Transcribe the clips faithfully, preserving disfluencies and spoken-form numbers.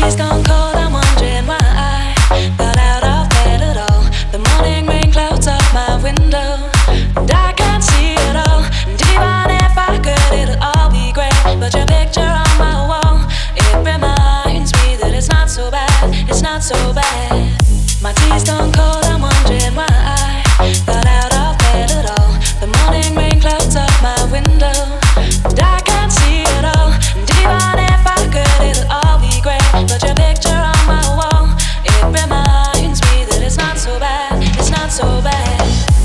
tea's gone cold, I'm wondering why I got out of bed at all. The morning rain clouds up my window, and I can't see it all. And even if I could, it'll all be great. But your picture on my wall, it reminds me that it's not so bad, it's not so bad. My tea's gone cold, I'm wondering why I got out of bed at all. The morning rain clouds up my window, and I can't see it all. And even if I could, it'll all be great. But your picture on my wall, it reminds me that it's not so bad, it's not so bad.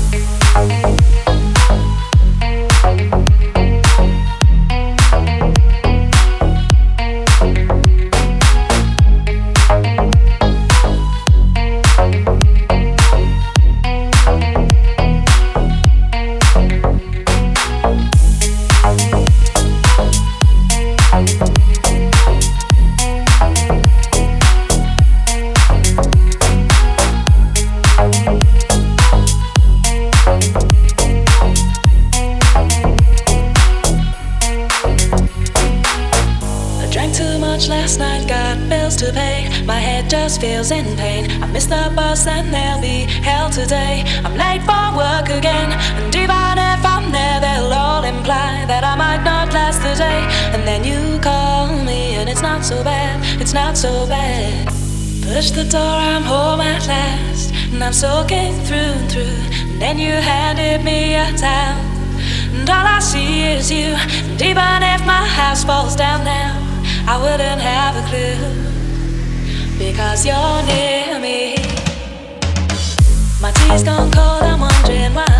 Last night, got bills to pay. My head just feels in pain. I missed the bus and there'll be hell today. I'm late for work again, and even if I'm there, they'll all imply that I might not last the day. And then you call me, and it's not so bad, it's not so bad. Push the door, I'm home at last, and I'm soaking through and through. And then you handed me a towel, and all I see is you. And even if my house falls down now, I wouldn't have a clue, because you're near me. My tea's gone cold, I'm wondering why